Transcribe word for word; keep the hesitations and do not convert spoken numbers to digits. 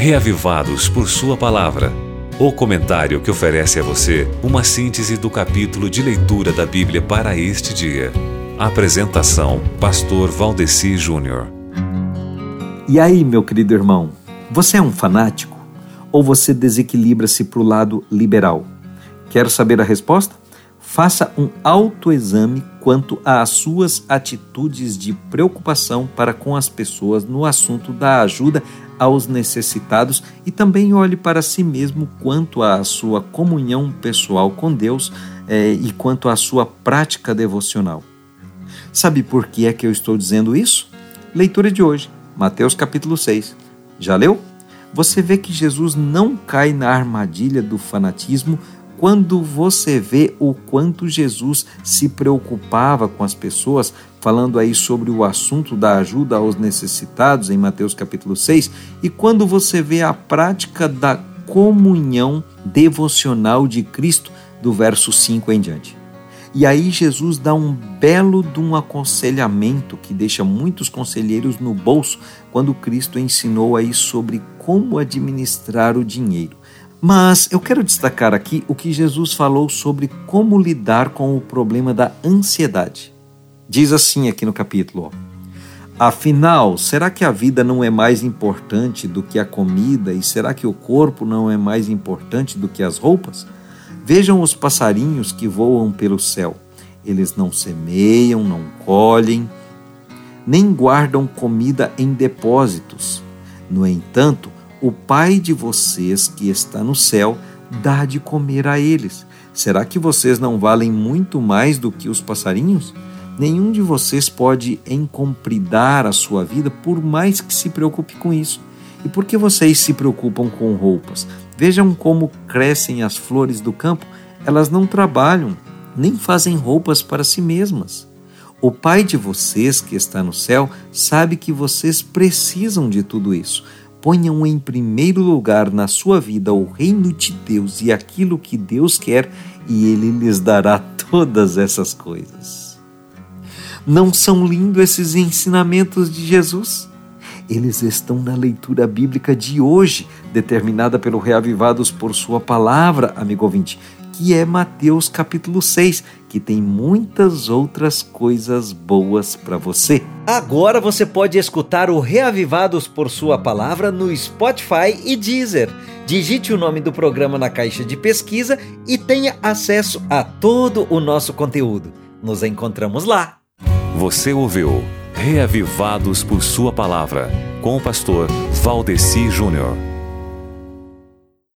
Reavivados por Sua Palavra. O comentário que oferece a você uma síntese do capítulo de leitura da Bíblia para este dia. Apresentação: Pastor Valdeci Júnior. E aí, meu querido irmão, você é um fanático? Ou você desequilibra-se para o lado liberal? Quer saber a resposta? Faça um autoexame quanto às suas atitudes de preocupação para com as pessoas no assunto da ajuda aos necessitados e também olhe para si mesmo quanto à sua comunhão pessoal com Deus eh, e quanto à sua prática devocional. Sabe por que é que eu estou dizendo isso? Leitura de hoje, Mateus capítulo seis. Já leu? Você vê que Jesus não cai na armadilha do fanatismo quando você vê o quanto Jesus se preocupava com as pessoas, falando aí sobre o assunto da ajuda aos necessitados em Mateus capítulo seis, e quando você vê a prática da comunhão devocional de Cristo do verso cinco em diante. E aí Jesus dá um belo de um aconselhamento que deixa muitos conselheiros no bolso quando Cristo ensinou aí sobre como administrar o dinheiro. Mas eu quero destacar aqui o que Jesus falou sobre como lidar com o problema da ansiedade. Diz assim aqui no capítulo: afinal, será que a vida não é mais importante do que a comida e será que o corpo não é mais importante do que as roupas? Vejam os passarinhos que voam pelo céu. Eles não semeiam, não colhem, nem guardam comida em depósitos. No entanto, o Pai de vocês que está no céu dá de comer a eles. Será que vocês não valem muito mais do que os passarinhos? Nenhum de vocês pode encompridar a sua vida, por mais que se preocupe com isso. E por que vocês se preocupam com roupas? Vejam como crescem as flores do campo. Elas não trabalham, nem fazem roupas para si mesmas. O Pai de vocês que está no céu sabe que vocês precisam de tudo isso. Ponham em primeiro lugar na sua vida o reino de Deus e aquilo que Deus quer, e Ele lhes dará todas essas coisas. Não são lindos esses ensinamentos de Jesus? Eles estão na leitura bíblica de hoje, determinada pelo Reavivados por Sua Palavra, amigo ouvinte, que é Mateus capítulo seis, que tem muitas outras coisas boas para você. Agora você pode escutar o Reavivados por Sua Palavra no Spotify e Deezer. Digite o nome do programa na caixa de pesquisa e tenha acesso a todo o nosso conteúdo. Nos encontramos lá. Você ouviu Reavivados por Sua Palavra, com o pastor Valdeci Júnior.